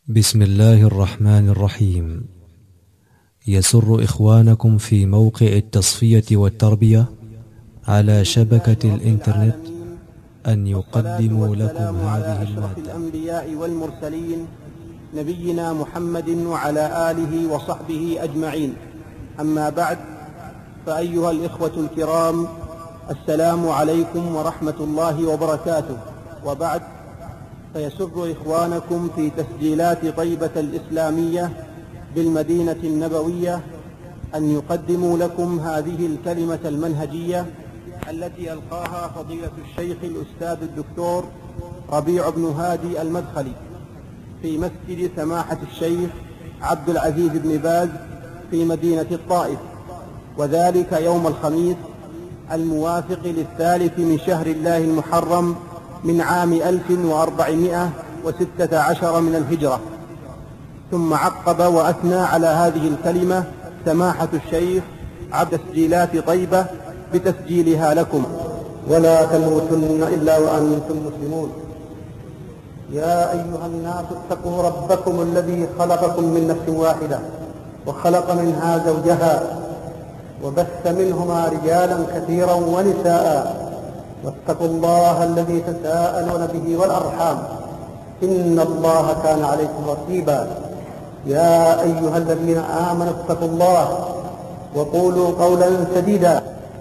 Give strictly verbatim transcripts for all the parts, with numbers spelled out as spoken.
بسم الله الرحمن الرحيم. يسر إخوانكم في موقع التصفية والتربية على شبكة الإنترنت أن يقدموا لكم هذه المادة. الأنبياء والمرسلين نبينا محمد وعلى آله وصحبه أجمعين، أما بعد، فأيها الإخوة الكرام، السلام عليكم ورحمة الله وبركاته. وبعد، فيسر إخوانكم في تسجيلات طيبة الإسلامية بالمدينة النبوية أن يقدموا لكم هذه الكلمة المنهجية التي ألقاها فضيلة الشيخ الأستاذ الدكتور ربيع بن هادي المدخلي في مسجد سماحة الشيخ عبد العزيز بن باز في مدينة الطائف، وذلك يوم الخميس الموافق للثالث من شهر الله المحرم من عام ألف وأربعمائة وستة عشر من الهجرة. ثم عقب وأثنى على هذه الكلمة سماحة الشيخ عبد تسجيلات طيبة بتسجيلها لكم: ولا تموتن إلا وأنتم مسلمون. يا أيها الناس اتقوا ربكم الذي خلقكم من نفس واحدة وخلق منها زوجها وبث منهما رجالا كثيرا ونساء، واتقوا الله الذي تساءلون به والأرحام إن الله كان عليكم رقيبا. يا أيها الذين آمنوا اتقوا الله وقولوا قولا سديدا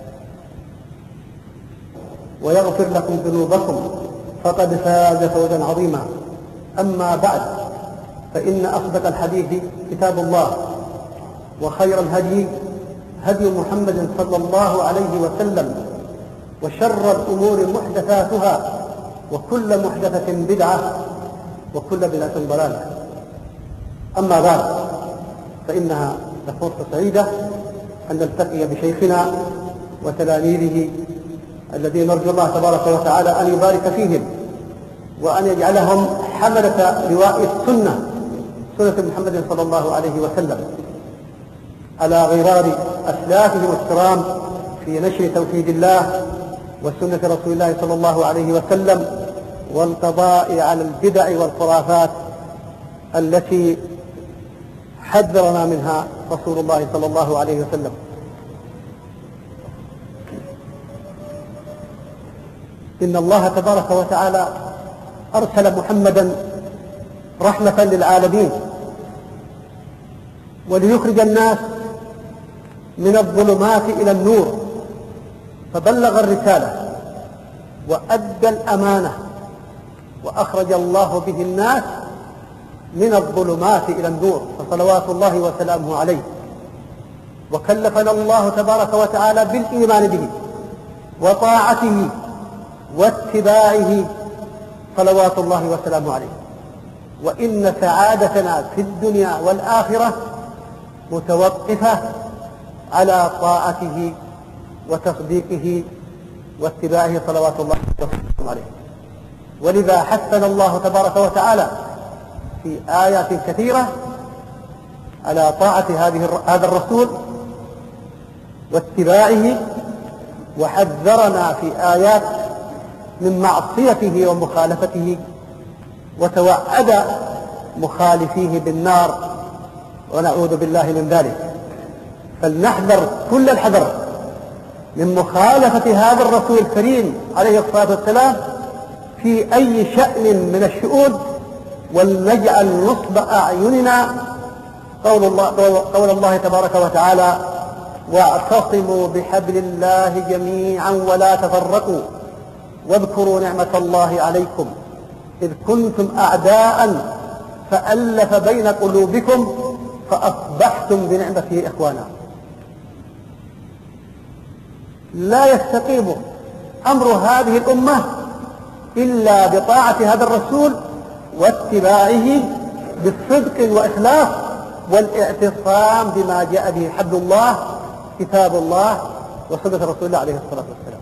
ويغفر لكم ذنوبكم فقد فاز فوزا عظيما. أما بعد، فإن أصدق الحديث كتاب الله، وخير الهدي هدي محمد صلى الله عليه وسلم، وشر الأمور محدثاتها، وكل محدثة بدعة، وكل بدعة ضلالة. أما بعد، فإنها فرصة سعيدة أن نلتقي بشيخنا وتلاميذه الذين نرجو الله تبارك وتعالى أن يبارك فيهم وأن يجعلهم حملة لواء السنة، سنة محمد صلى الله عليه وسلم، على غرار أسلافهم الكرام في نشر توحيد الله وسنة رسول الله صلى الله عليه وسلم، والقضاء على البدع والخرافات التي حذرنا منها رسول الله صلى الله عليه وسلم. إن الله تبارك وتعالى أرسل محمدا رحمة للعالمين وليخرج الناس من الظلمات إلى النور، فبلغ الرسالة وأدى الأمانة، وأخرج الله به الناس من الظلمات إلى النور، فصلوات الله وسلامه عليه. وكلفنا الله تبارك وتعالى بالإيمان به وطاعته واتباعه، صلوات الله وسلامه عليه. وإن سعادتنا في الدنيا والآخرة متوقفة على طاعته وتصديقه واتباعه، صلوات الله وسلامه عليه. ولذا حثنا الله تبارك وتعالى في آيات كثيرة على طاعة هذا الرسول واتباعه، وحذرنا في آيات من معصيته ومخالفته، وتوعد مخالفيه بالنار، ونعوذ بالله من ذلك. فلنحذر كل الحذر من مخالفة هذا الرسول الكريم عليه الصلاة والسلام في أي شأن من الشؤون، ولنجعل نصب أعيننا قول الله, قول الله تبارك وتعالى: واعتصموا بحبل الله جميعا ولا تفرقوا واذكروا نعمة الله عليكم إذ كنتم أعداء فألف بين قلوبكم فأصبحتم بنعمته إخوانا. لا يستقيم أمر هذه الأمة إلا بطاعة هذا الرسول واتباعه بالصدق وإخلاص والاعتصام بما جاء به حبل الله، كتاب الله وسنة رسول الله عليه الصلاة والسلام.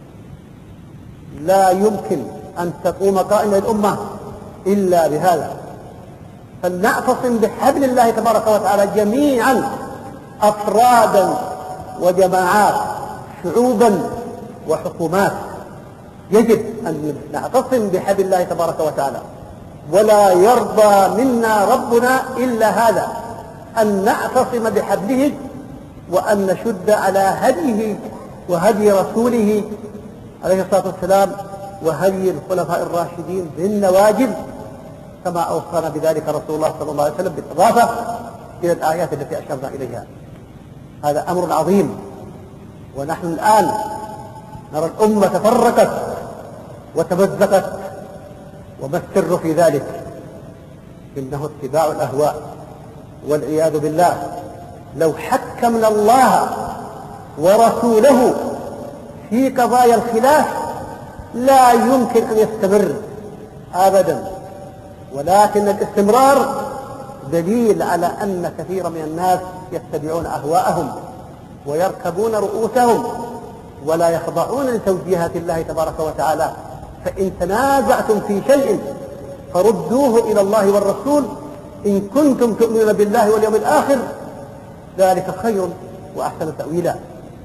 لا يمكن أن تقوم قائمة الأمة إلا بهذا. فلنعتصم بحبل الله تبارك وتعالى جميعا، أفرادا وجماعات، شعوبا وحكومات. يجب أن نعتصم بحبل الله تبارك وتعالى ولا يرضى منا ربنا إلا هذا، أن نعتصم بحبله وأن نشد على هديه وهدي رسوله عليه الصلاة والسلام وهدي الخلفاء الراشدين بالنواجذ، كما أوصانا بذلك رسول الله صلى الله عليه وسلم بالإضافة إلى الآيات التي أشرنا إليها. هذا أمر عظيم. ونحن الآن نرى الأمة تفرقت وتمزقت، وما السر في ذلك؟ إنه اتباع الأهواء والعياذ بالله. لو حكمنا الله ورسوله في قضايا الخلاف لا يمكن أن يستمر أبدا، ولكن الاستمرار دليل على أن كثير من الناس يتبعون أهواءهم ويركبون رؤوسهم ولا يخضعون لتوجيهات الله تبارك وتعالى. فإن تنازعتم في شيء فردوه إلى الله والرسول إن كنتم تؤمنون بالله واليوم الآخر، ذلك خير وأحسن تأويلا.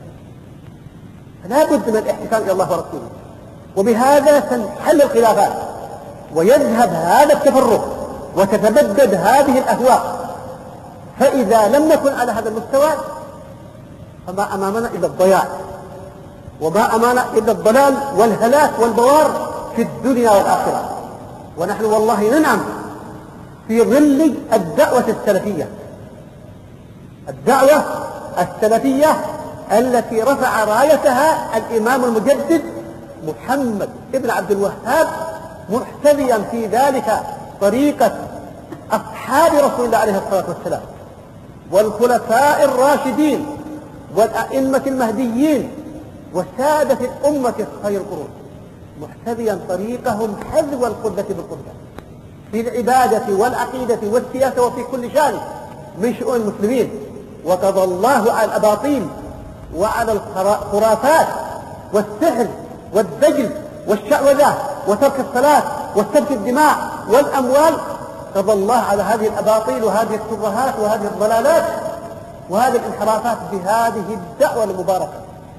فلا بد من الاحتكام إلى الله ورسوله، وبهذا تنحل الخلافات ويذهب هذا التفرق وتتبدد هذه الأهواء. فإذا لم نكن على هذا المستوى فما أمامنا إلا الضياع، وما أمامنا إلا الضلال والهلاك والبوار في الدنيا والآخرة. ونحن والله ننعم في ظل الدعوة السلفية، الدعوة السلفية التي رفع رايتها الإمام المجدد محمد ابن عبد الوهاب، محتذيا في ذلك طريقة أصحاب رسول الله عليه الصلاة والسلام والخلفاء الراشدين والأئمة المهديين وسادة الأمة خير القرون، محتذيا طريقهم حذو القدة بالقدة في العبادة والعقيدة والسياسة وفي كل شأن من شؤون المسلمين. وقضى الله على الأباطيل وعلى الخرافات والسحر والدجل والشعوذة وترك الصلاة وسفك الدماء والأموال، قضى الله على هذه الأباطيل وهذه الترهات وهذه الضلالات وهذه الانحرافات بهذه الدعوة المباركة.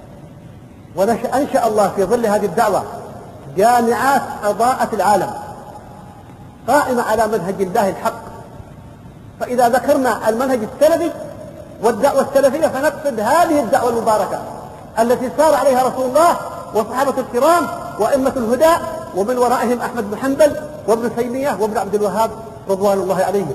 وأنشأ الله في ظل هذه الدعوة جامعات أضاءت العالم قائمة على منهج الله الحق. فإذا ذكرنا المنهج السلفي والدعوة السلفية فنقصد هذه الدعوة المباركة التي صار عليها رسول الله وصحابة الكرام وأئمة الهدى، ومن ورائهم أحمد بن حنبل وابن تيمية وابن عبد الوهاب رضوان الله عليهم.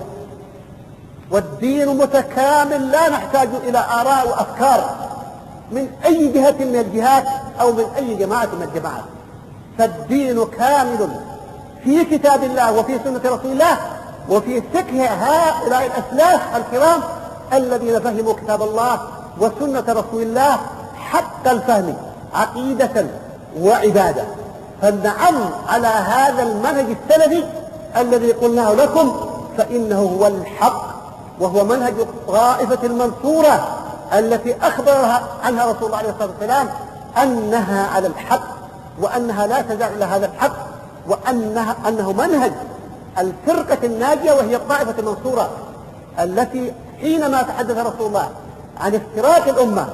والدين متكامل، لا نحتاج إلى آراء وأفكار من أي جهة من الجهات أو من أي جماعة من الجماعات. فالدين كامل في كتاب الله وفي سنة رسول الله وفي فقه هؤلاء الأسلاف الكرام الذين فهموا كتاب الله وسنة رسول الله حق الفهم عقيدة وعبادة. فالنعم على هذا المنهج السلفي الذي قلناه لكم فإنه هو الحق، وهو منهج الطائفة المنصورة التي أخبرها عنها رسول الله عليه الصلاة والسلام أنها على الحق وأنها لا تزال إلى هذا الحق، وأنها أنه منهج الفرقة الناجية وهي الطائفة المنصورة التي حينما تحدث رسول الله عن افتراق الأمة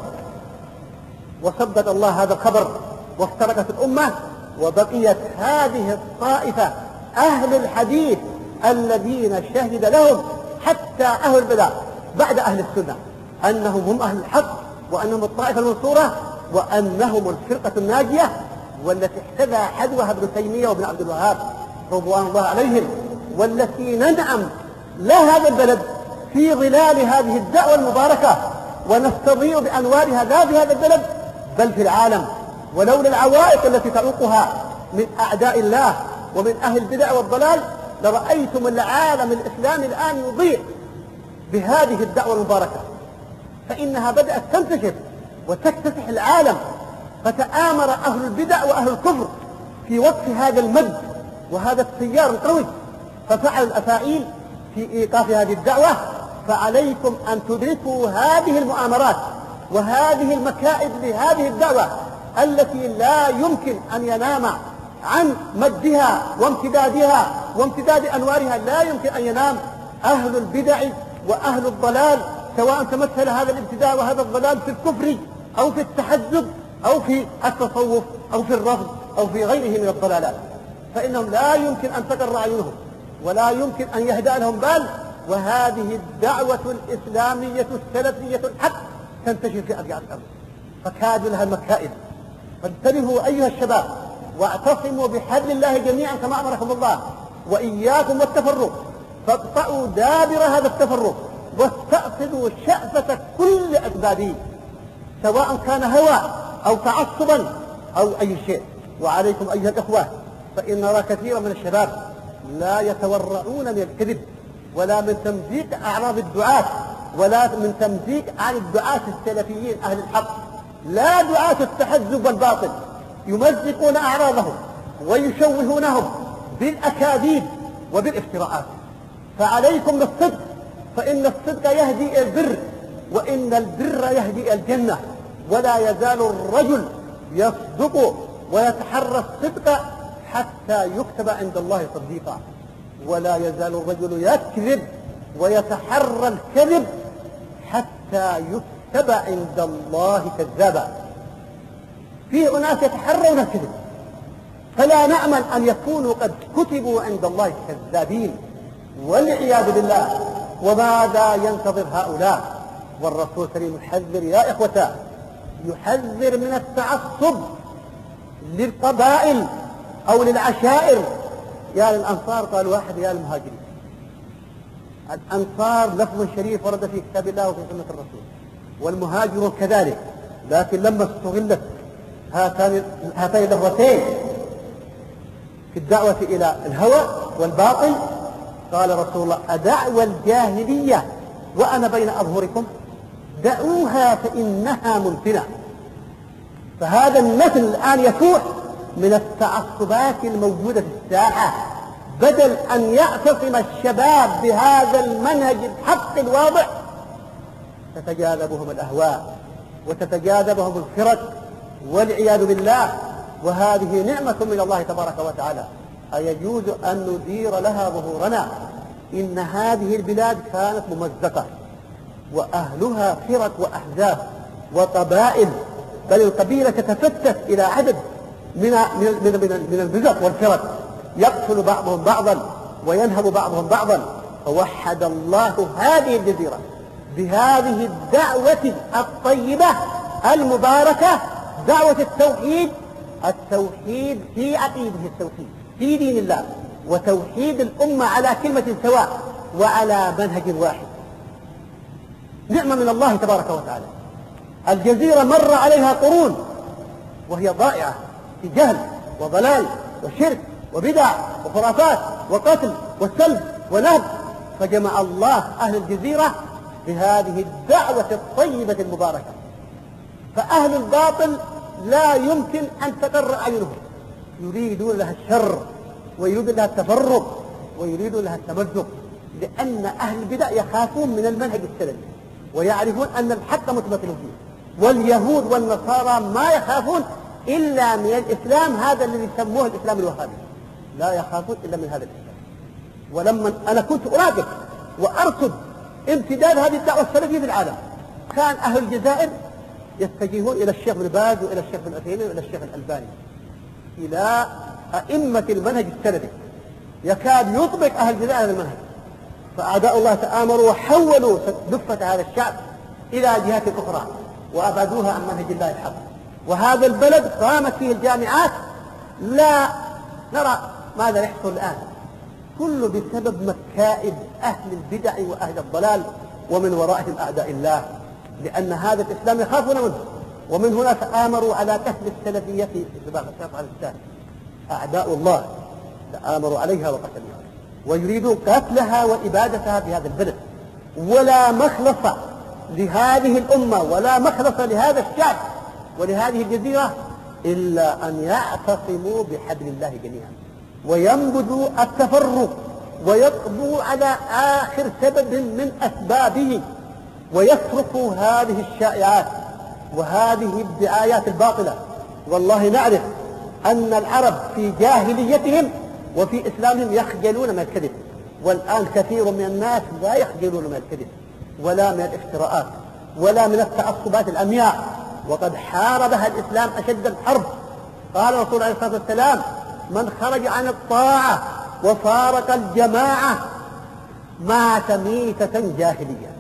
وصدق الله هذا الخبر وافترقت الأمة، وبقيت هذه الطائفة أهل الحديث الذين شهد لهم حتى أهل البدع بعد أهل السنة أنهم هم أهل الحق وأنهم الطائفة المنصورة وأنهم الفرقة الناجية، والتي احتذى حذوها ابن تيمية وابن عبد الوهاب رضوان الله عليهم، والتي ننعم لا هذا البلد في ظلال هذه الدعوة المباركة ونستضيء بأنوارها لا في هذا البلد بل في العالم. ولولا العوائق التي تعوقها من أعداء الله ومن أهل البدع والضلال لرأيتم العالم الإسلامي الآن يضيء بهذه الدعوة المباركة، فإنها بدأت تنتشر وتكتسح العالم. فتآمر أهل البدع وأهل الكفر في وقف هذا المد وهذا التيار القوي، ففعلوا الأفاعيل في إيقاف هذه الدعوة. فعليكم أن تدركوا هذه المؤامرات وهذه المكائد لهذه الدعوة التي لا يمكن أن ينام عن مدها وامتدادها وامتداد أنوارها، لا يمكن أن ينام أهل البدع وأهل الضلال، سواء تمثل هذا الابتداء وهذا الضلال في الكفر أو في التحزب أو في التصوف أو في الرفض أو في غيره من الضلالات، فإنهم لا يمكن أن تقر أعينهم ولا يمكن أن يهدأ لهم بال، وهذه الدعوة الإسلامية السلفية الحق تنتشر في أرجاء الأرض، فكاد لها المكائد. فانتبهوا أيها الشباب، واعتصموا بحبل الله جميعا كما أمركم الله، وإياكم والتفرق، فاقطعوا دابر هذا التفرق، واستأصلوا شأفة كل أسبابه، سواء كان هوى أو تعصبا أو أي شيء. وعليكم أيها الأخوة، فإن نرى كثيرا من الشباب لا يتورعون من الكذب، ولا من تمزيق أعراض الدعاة، ولا من تمزيق عن الدعاة السلفيين أهل الحق، لا دعاة التحزب والباطل يمزقون أعراضهم ويشوهونهم بالأكاذيب وبالافتراءات. فعليكم بالصدق، فإن الصدق يهدي إلى البر، وإن البر يهدي إلى الجنة. ولا يزال الرجل يصدق ويتحرى الصدق حتى يكتب عند الله صديقا، ولا يزال الرجل يكذب ويتحرى الكذب حتى يكتب عند الله كذابا. في أناس يتحرون الكذب، فلا نأمل أن يكونوا قد كتبوا عند الله كذابين والعياذ بالله. وماذا ينتظر هؤلاء؟ والرسول الكريم يحذر يا إخوة، يحذر من التعصب للقبائل أو للعشائر. يا للأنصار قال واحد يا للمهاجرين. الأنصار لفظ شريف ورد في كتاب الله وفي سنة الرسول، والمهاجرون كذلك، لكن لما استغلت هاتان هاتين اللفتين في الدعوة إلى الهوى والباطل قال رسول الله: أدعوى الجاهلية وأنا بين أظهركم؟ دعوها فإنها منتنة. فهذا المثل الآن يفوح من التعصبات الموجودة في الساحة، بدل أن يعتصم الشباب بهذا المنهج الحق الواضح تتجاذبهم الأهواء وتتجاذبهم الفرق والعياذ بالله. وهذه نعمة من الله تبارك وتعالى، أيجوز أن ندير لها ظهورنا؟ إن هذه البلاد كانت ممزقة وأهلها فرق وأحزاب وقبائل، بل القبيلة تتفتت إلى عدد من من من, من البزق والفرق، يقتل بعضهم بعضا وينهب بعضهم بعضا. فوحد الله هذه الجزيرة بهذه الدعوة الطيبة المباركة، دعوة التوحيد، التوحيد في عقيدة التوحيد في دين الله، وتوحيد الأمة على كلمة سواء وعلى منهج واحد. نعمة من الله تبارك وتعالى. الجزيرة مر عليها قرون وهي ضائعة في جهل وضلال وشرك وبدع وخرافات وقتل وسلب ونهب، فجمع الله أهل الجزيرة بهذه الدعوة الطيبة المباركة. فأهل الباطل لا يمكن أن تقر أعينهم، يريدون لها الشر ويريدون لها التفرق ويريدون لها التمزق، لأن أهل البدع يخافون من المنهج السلفي ويعرفون أن الحق متمثل فيه. واليهود والنصارى ما يخافون إلا من الإسلام هذا الذي يسموه الإسلام الوهابي، لا يخافون إلا من هذا الإسلام. ولما أنا كنت أراقب وأرصد امتداد هذه الدعوة السلفية في العالم، كان أهل الجزائر يتجهون إلى الشيخ بن باز وإلى الشيخ بن عثيمين وإلى الشيخ الألباني، إلى أئمة المنهج السلفي، يكاد يطبق أهل الجزائر هذا المنهج. فأعداء الله تآمروا وحولوا دفة هذا الشعب إلى جهات أخرى وأبعدوها عن منهج الله الحق. وهذا البلد قامت فيه الجامعات، لا نرى ماذا يحصل الآن، كله بسبب مكائد أهل البدع وأهل الضلال، ومن ورائهم أعداء الله، لأن هذا الإسلام يخافون منه. ومن هنا تآمروا على قتل السلفية في سباق الشرط على الإسلام. أعداء الله تآمروا عليها وقتلوها، ويريدون قتلها وإبادتها في هذا البلد. ولا مخلص لهذه الأمة ولا مخلص لهذا الشعب ولهذه الجزيرة إلا أن يعتصموا بحبل الله جميعا، وينبذوا التفرق، ويقضوا على آخر سبب من أسبابه، ويتركوا هذه الشائعات وهذه الدعايات الباطلة. والله نعرف أن العرب في جاهليتهم وفي إسلامهم يخجلون من الكذب، والآن كثير من الناس لا يخجلون من الكذب ولا من الافتراءات ولا من التعصبات العمياء، وقد حاربها الإسلام أشد الحرب. قال رسول الله عليه الصلاة والسلام: من خرج عن الطاعة وفارق الجماعة مات ميتة جاهلية.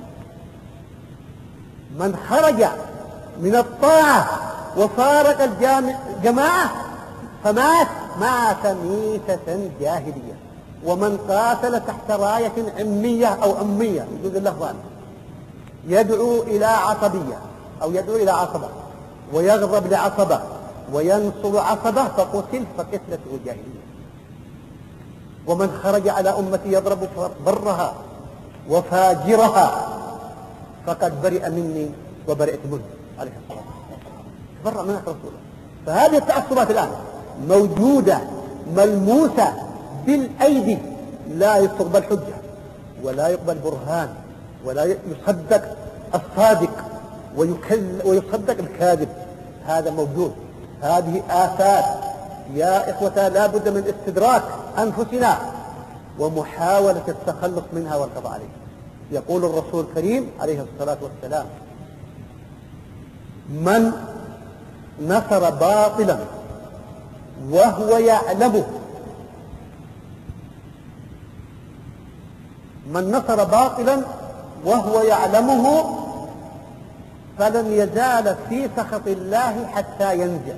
من خرج من الطاعة وفارق الجماعة فمات مات ميتة جاهلية. ومن قاتل تحت راية عمية أو أمية يجوز اللفظ عنه يدعو إلى عصبية أو يدعو إلى عصبة ويغضب لعصبة وينصر عصبة فقتل فقتلته جاهلية. ومن خرج على أمتي يضرب برها وفاجرها فقد برئ مني وبرئت منه عليه الصلاة والسلام، تبرأ منك رسوله. فهذه التعصبات الآن موجودة ملموسة بالأيدي، لا يستقبل حجة ولا يقبل برهان ولا يصدق الصادق ويصدق الكاذب، هذا موجود. هذه آفات يا إخوة لا بد من استدراك أنفسنا ومحاولة التخلص منها والقضاء عليها. يقول الرسول الكريم عليه الصلاة والسلام: من نصر باطلا وهو يعلمه من نصر باطلا وهو يعلمه فلن يزال في سخط الله حتى ينزع.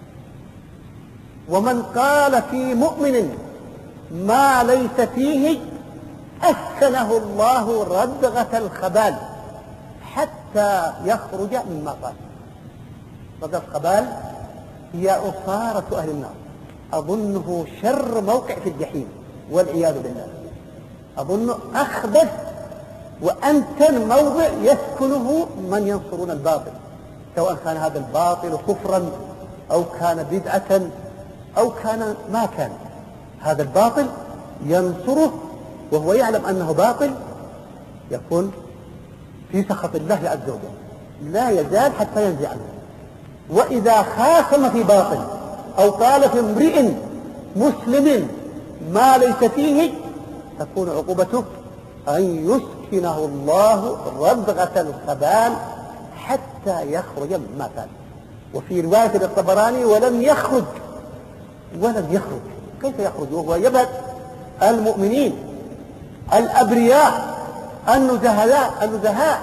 ومن قال في مؤمن ما ليس فيه أسكنه الله ردغة الخبال حتى يخرج مما قال. ردغة الخبال هي أصارة أهل النار، أظنه شر موقع في الجحيم والعياذ بالله، أظن أخبث وأنتن موضع يسكنه من ينصرون الباطل، سواء كان هذا الباطل كفرا أو كان بدعة أو كان ما كان. هذا الباطل ينصره وهو يعلم أنه باطل، يكون في سخط الله عز وجل، لا يزال حتى ينزع عنه. وإذا خاصم في باطل أو قال في امرئ مسلم ما ليس فيه تكون عقوبته أن يسكنه الله ردغة الخبال حتى يخرج مما كان. وفي رواية الطبراني: ولم يخرج ولم يخرج. كيف يخرج وهو يبعد المؤمنين الأبرياء النزهاء النزهاء؟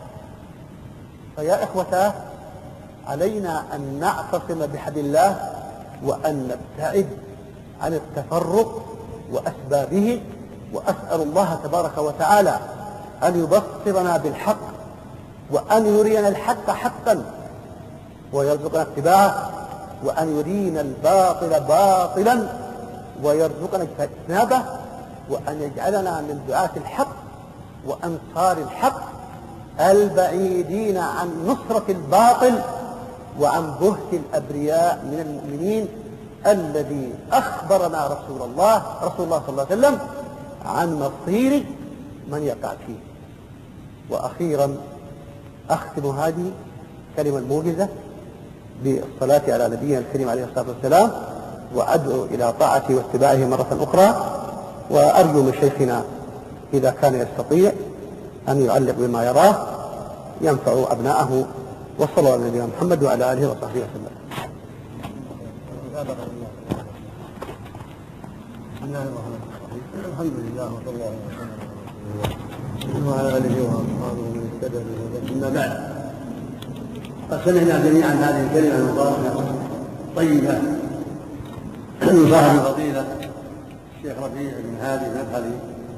فيا إخوة علينا أن نعتصم بحبل الله وأن نبتعد عن التفرق وأسبابه. وأسأل الله تبارك وتعالى أن يبصرنا بالحق وأن يرينا الحق حقا ويرزقنا اتباعه، وأن يرينا الباطل باطلا ويرزقنا اجتنابه، وأن يجعلنا من دعاة الحق وأنصار الحق البعيدين عن نصرة الباطل وعن بهت الأبرياء من المؤمنين الذي أخبرنا رسول الله رسول الله صلى الله عليه وسلم عن مصير من يقع فيه. وأخيرا أختم هذه كلمة موجزة بالصلاة على نبينا الكريم عليه الصلاة والسلام، وأدعو إلى طاعته واتباعه مرة أخرى، وأرجو من شيخنا إذا كان يستطيع أن يعلق بما يراه ينفع أبناءه. وصلى الله على نبينا محمد وعلى آله وصحبه وسلم. الحمد لله وصلى الله وسلم وعلى آله وأصحابه من اهتدى بهداه. أما بعد، قد سمعنا جميعا هذه الكلمة المباركة طيبة من صاحب الفضيلة الشيخ ربيع بن هادي المدخلي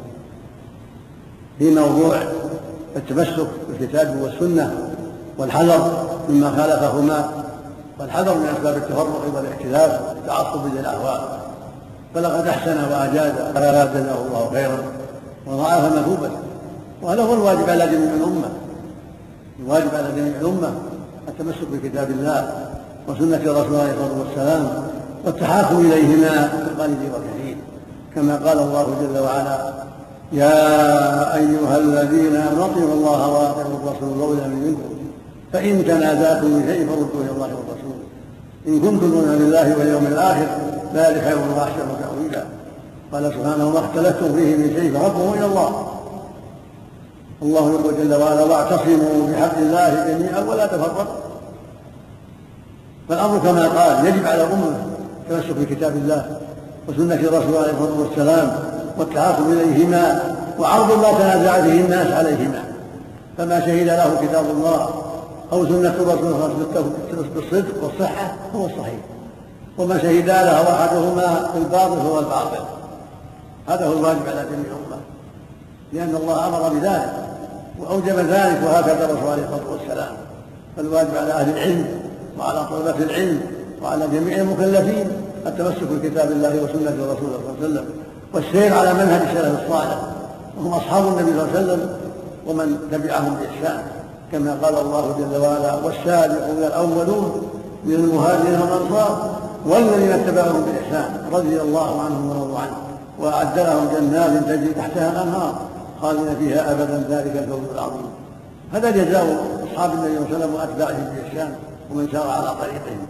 في موضوع التمسك بالكتاب والسنة والحذر مما خالفهما، والحذر من أسباب التفرق والاختلاف والتعصب للأهواء. فلقد أحسن وأجاز أرادنا الله خيرا وضاعف مثوبته. وهذا هو الواجب على جميع الأمة، الواجب على جميع الأمة التمسك بكتاب الله وسنة رسول الله صلى الله عليه وسلم والتحاكم إليهما بالقليل والكثير، كما قال الله جل وعلا: يا أيها الذين آمنوا أطيعوا الله وأطيعوا الرسول وأولي الأمر منكم فإن تنازعتم في شيء فردوه إلى الله والرسول إن كنتم تؤمنون بالله واليوم الآخر ذلك خير وأحسن تأويلا. قال سبحانه: وما اختلفتم فيه من شيء فحكمه إلى الله. الله يقول جل وعلا: واعتصموا بحبل الله جميعا ولا تفرقوا. فالأمر كما قال يجب على الأمة التمسك بكتاب الله وسنة الرسول عليه الصلاة والسلام والتعاقب إليهما وعرض ما تنازع فيه الناس عليهما، فما شهد له كتاب الله أو سنة الرسول بالصدق والصحة هو الصحيح، وما شهد له أحدهما بالباطل هو الباطل. هذا هو الواجب على جميع الأمة، لأن الله أمر بذلك وأوجب ذلك، وهكذا الرسول عليه الصلاة والسلام. فالواجب على أهل العلم وعلى طلبة العلم وعلى جميع المكلفين التمسك بكتاب الله وسنة الرسول صلى الله عليه وسلم والسير على منهج السلف الصالح، وهم أصحاب النبي صلى الله عليه وسلم ومن تبعهم بإحسان، كما قال الله جل وعلا: والسابقون الأولون من المهاجرين والأنصار والذين اتبعهم بإحسان رضي الله عنهم ورضوا عنه وأعد لهم جنات تجري تحتها الأنهار خالدين فيها أبدا ذلك الفوز العظيم. هذا جزاء أصحاب النبي صلى الله عليه وسلم وأتباعهم بإحسان ومن سار على طريقهم.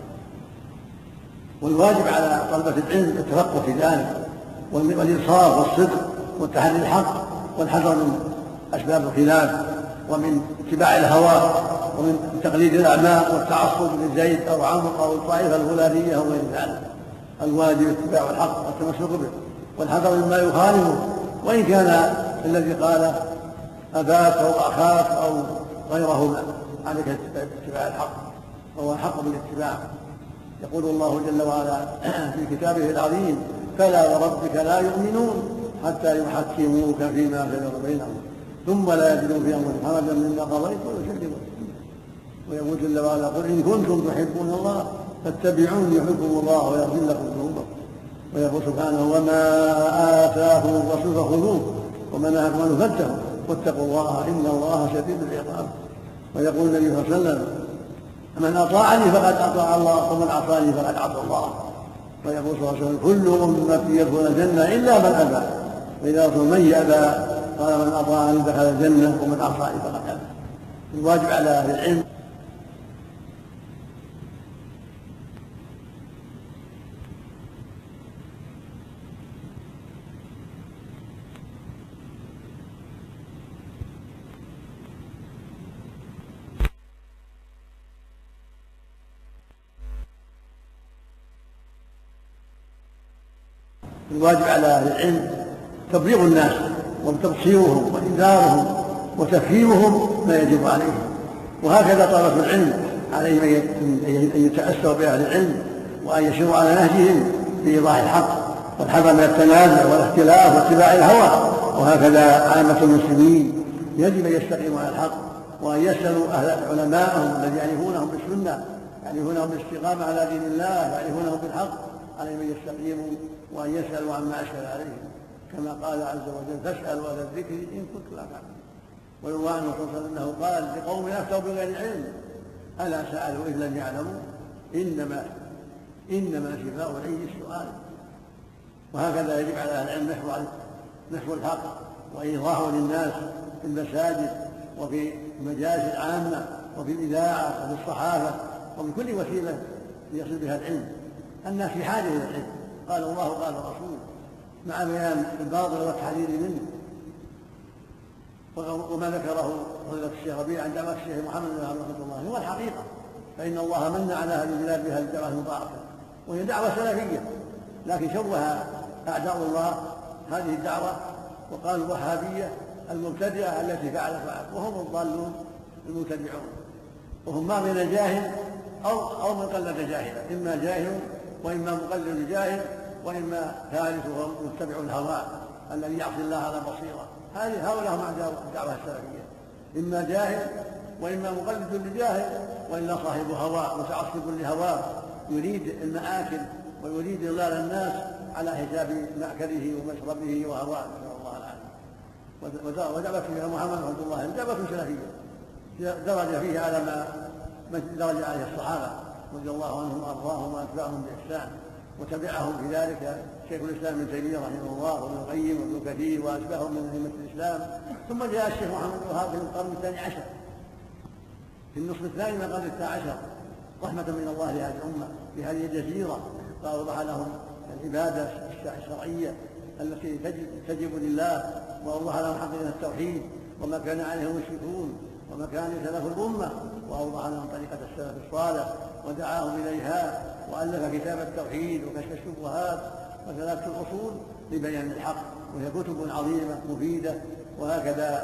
والواجب على طلبة العلم التفقه في ذلك والإنصاف والصدق والتحري الحق والحذر من أسباب الخلاف ومن اتباع الهوى ومن تقليد الأعمى والتعصب لزيد أو عمرو أو الطائفة الفلانية أو غير ذلك. الواجب اتباع الحق والتمسك به والحذر مما يخالفه، وإن كان الذي قال أباك أو أخاك أو غيرهما عليك اتباع الحق، وهو الحق بالاتباع. يقول الله جل وعلا في كتابه العظيم: فلا وربك لا يؤمنون حتى يحكموك فيما شجر بينهم ثم لا يجدوا في أمرهم حرجا مما قضيت ويسلموا. ويقول جل وعلا: قل إن كنتم تحبون الله فاتبعوني يحبكم الله ويغفر لكم ذنوبكم. ويقول سبحانه: وما آتاكم الرسول فخذوه وما نهاكم عنه فانتهوا واتقوا الله إن الله شديد العقاب. ويقول النبي صلى الله عليه وسلم: من أطاعني فقد أطاع الله ومن عصاني فقد عصى الله. ويقول صلى الله عليه وسلم: كل أمتي يدخل الجنة إلا من أبى. وإذا رسول من يأبى قال: من أطاعني دخل الجنة ومن عصاني فقد أبى. الواجب على أهل العلم الواجب على أهل العلم تبليغ الناس وتبصيرهم وإنذارهم وتفهيمهم ما يجب عليهم. وهكذا طلبة العلم عليهم أن يتأسوا بأهل العلم وأن يسيروا على نهجهم في إيضاح الحق والحذر من التنازع والاختلاف واتباع الهوى. وهكذا عامة المسلمين يجب أن يستقيموا على الحق وأن يسألوا أهل علماءهم الذين يعرفونهم بالسنة، يعرفونهم بالاستقامة على دين الله، يعرفونهم بالحق، عليهم أن يستقيموا وأن يسألوا عما أشكل عليهم، كما قال عز وجل: فاسألوا أهل الذكر إن كنتم لا تعلمون. ويروى عنه صلى الله عليه وسلم أنه قال لقوم أفتوا بغير علم ألا سألوا إذ لم يعلموا إنما إنما شفاء العي السؤال. وهكذا يجب على أهل العلم نحو الحق وإيضاحه للناس في المساجد وفي المجالس العامة وفي الإذاعة وفي الصحافة ومن كل وسيلة ليصل بها العلم. الناس في حاجة إلى العلم، قال الله قال الرسول، مع بيان الباطل والتحذير منه. وما ذكره فضيلة الشيخ ربيع عن دعوة الشيخ محمد بن عبد رحمة الله هو الحقيقة، فإن الله من على أهل البلاد بهذه الدعوة المباركة، وهي دعوة سلفية، لكن شوه أعداء الله هذه الدعوة وقالوا الوهابية المبتدعة التي فعل فعل، وهم الضالون المبتدعون، وهم ما بين جاهل أو أو من قلد جاهلا، إما جاهل وإما مقلد جاهل وإما ثالث وهو متبع الهوى الذي يعصي الله على بصيرة. هذه هؤلاء هم أعداء الدعوة السلفية، إما جاهل وإما مقلد لجاهل وإلا صاحب هوى متعصب لهواه يريد المآكل ويريد إضلال الناس على حساب مأكله ومشربه وهواه، نسأل الله العافية. ودعوة فيها محمد رحمه الله دعوة سلفية درج فيها على ما درج عليه الصحابة رضي الله عنهم وأرضاهم وأتباعهم بإحسان، وتبعهم في ذلك شيخ الإسلام ابن تيمية رحمه الله وابن القيم وابن كثير وأشباههم من أئمة الإسلام. ثم جاء الشيخ محمد بن وهاب في القرن الثاني عشر، في النصف الثاني من القرن الثاني عشر، رحمة من الله لهذه الأمة في هذه الجزيرة، فأوضح لهم العبادة الشرعية التي تجب لله، وأوضح لهم حقيقة التوحيد وما كان عليه المشركون وما كان سلف الأمة، وأوضح لهم طريقة السلف الصالح ودعاهم إليها، وألف كتاب التوحيد وكشف الشبهات وثلاثة الأصول لبيان الحق، وهي كتب عظيمة مفيدة، وهكذا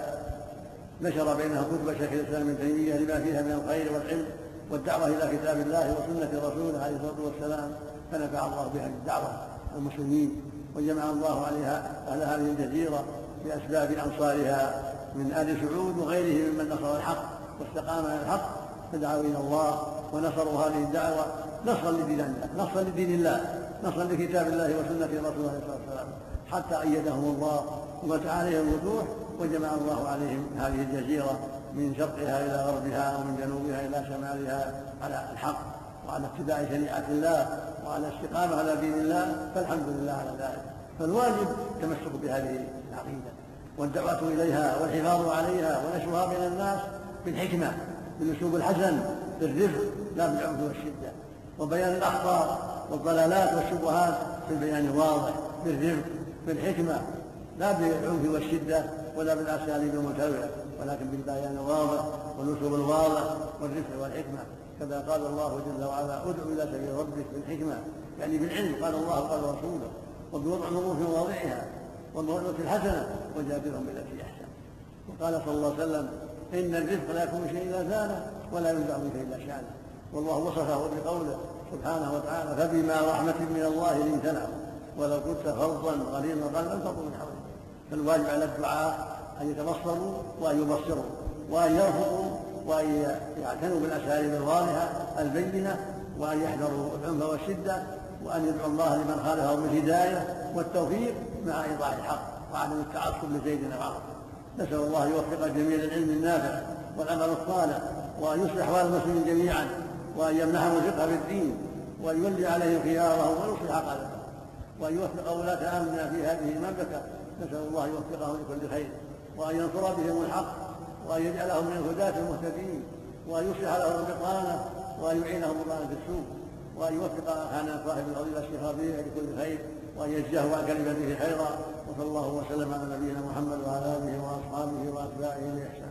نشر بينها كتب شيخ الإسلام ابن تيمية لما فيها من الخير والعلم والدعوة إلى كتاب الله وسنة رسوله عليه الصلاة والسلام، فنفع الله بها الدعوة المسلمين، وجمع الله عليها أهل هذه الجزيرة بأسباب أنصارها من آل سعود وغيرهم ممن نصر الحق واستقام على الحق، فدعوا إلى الله ونصروا هذه الدعوة نصرا لدين الله، نصرا لدين الله، نصرا لكتاب الله وسنة رسوله عليه الصلاة والسلام، حتى أيدهم الله وفتح عليهم الفتوح، وجمع الله عليهم هذه الجزيرة من شرقها إلى غربها ومن جنوبها إلى شمالها على الحق وعلى اتباع شريعة الله وعلى الاستقامة على دين الله، فالحمد لله على ذلك. فالواجب التمسك بهذه العقيدة والدعوة إليها والحفاظ عليها ونشرها بين الناس بالحكمة، بالأسلوب الحسن، بالرفق لا بالعنف والشدة، وبيان الأخطاء والضلالات والشبهات بالبيان الواضح بالرفق بالحكمة، لا بالعنف والشدة ولا بالأساليب المتنوعة، ولكن بالبيان الواضح والأسلوب الواضح والرفق والحكمة، كما قال الله جل وعلا ادع إلى سبيل ربك بالحكمة، يعني بالعلم، قال الله قال رسوله، وبوضع الأمور في مواضعها والموعظة الحسنة وجادلهم بالتي أحسن. وقال صلى الله عليه وسلم إن الرزق لا يكون شيء إلا زانه ولا ينزع منه إلا شانه، والله وصفه بقوله سبحانه وتعالى فبما رحمة من الله لنت لهم ولو كنت فظا غليظ القلب لانفضوا من حولك. فالواجب على الدعاء أن يتبصروا وأن يبصروا وأن يرفضوا وأن يعتنوا بالأساليب الواضحة البينة، وأن يحذروا العنف والشدة، وأن يدعو الله لمن خالفهم بالهداية والتوفيق مع إيضاح الحق وعدم التعصب لزيد أو عمرو. نسأل الله يوفق جميع العلم النافع والعمل الصالح، وأن يصلح أحوال المسلمين جميعا، وأن يمنحهم الفقه في الدين، وأن يولي عليهم خيارهم ويصلح قادتهم، وأن يوفق ولاة أمرنا في هذه المملكة. نسأل الله يوفقهم لكل خير، وأن ينصر بهم الحق، وأن يجعلهم من الهداة المهتدين، وأن يصلح لهم البطانة، وأن يعينهم بطانة السوء، وأن يوفق أخانا صاحب الفضيلة الشيخ ربيع لكل خير، وأن يجزاه عن كلمته خيرا. وصلى الله وسلم على نبينا محمد وعلى آله وأصحابه وأتباعه بإحسان.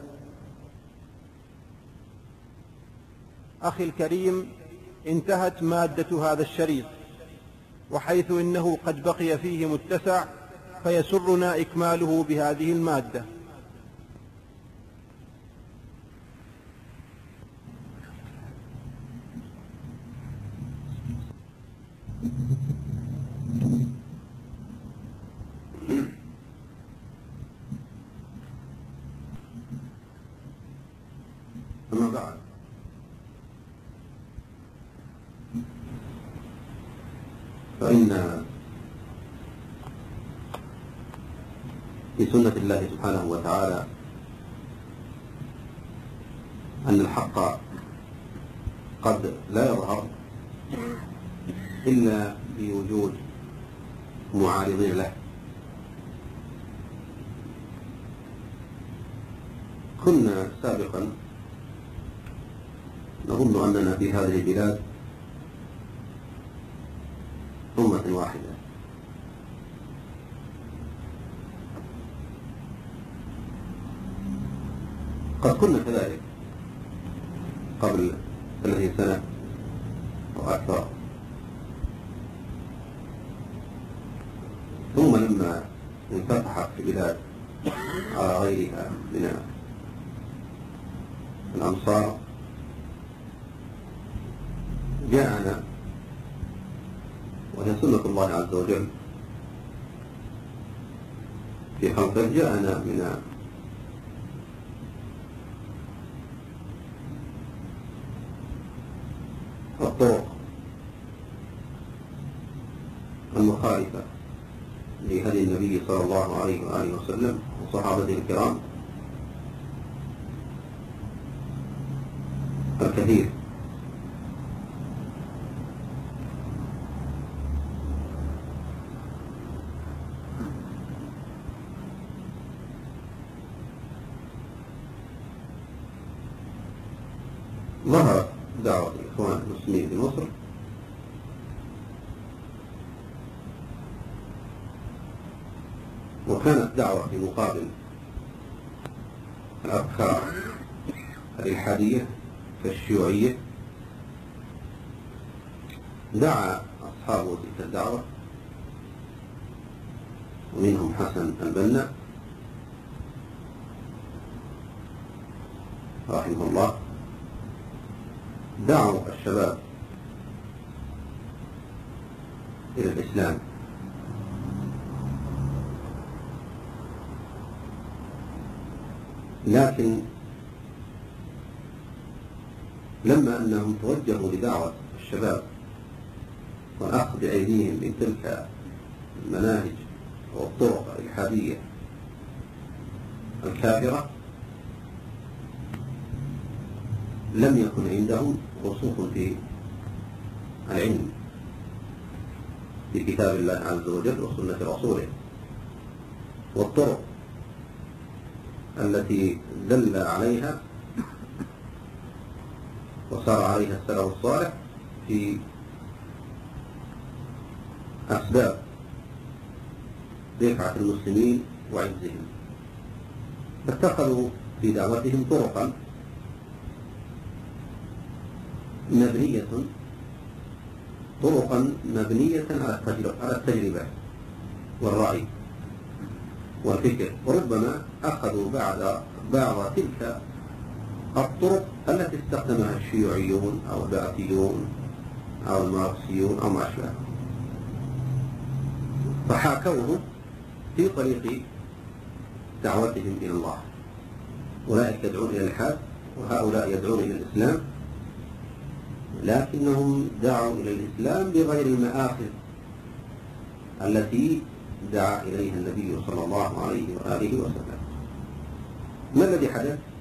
أخي الكريم، انتهت مادة هذا الشريط، وحيث إنه قد بقي فيه متسع فيسرنا إكماله بهذه المادة. أما بعد، فإن في سنة الله سبحانه وتعالى أن الحق قد لا يظهر إلا بوجود معارضين له. كنا سابقا نظن أننا في هذه البلاد أمة واحدة، قد كنا كذلك قبل ثلاثين سنة أو أكثر، ثم لما انفتحت البلاد على غيرها من الأمصار جاءنا، وهي سنة الله عز وجل في خلقه، جاءنا من الطرق المخالفة لهدي النبي صلى الله عليه وآله وسلم وصحابته الكرام الكثير. ظهرت دعوة الإخوان المسلمين في مصر وكانت دعوة في مقابل الأفكار الإلحادية كالشيوعية. دعا أصحاب تلك الدعوة ومنهم حسن البنا رحمه الله، دعوا الشباب إلى الإسلام، لكن لما أنهم توجهوا لدعوة الشباب والأخذ بأيديهم من تلك المناهج والطرق الإلحادية الكافرة، لم يكن عندهم رسوخ في العلم في كتاب الله عز وجل وسنة رسوله، والطرق التي دل عليها وسار عليها السلف الصالح في أسباب رفعة المسلمين وعزهم، فاتخذوا في دعوتهم طرقا مبنية طرقا مبنية على التجربة, على التجربة والرأي والفكر، وربما أخذوا بعد بعض تلك الطرق التي استخدمها الشيوعيون أو البعثيون أو الماركسيون أو ما أشبه، فحاكوه في طريق دعوتهم إلى الله. أولئك يدعون إلى الإلحاد وهؤلاء يدعون إلى الإسلام، لكنهم دعوا إلى الإسلام بغير المآخذ التي دعا إليها النبي صلى الله عليه وآله وسلم. ما الذي حدث؟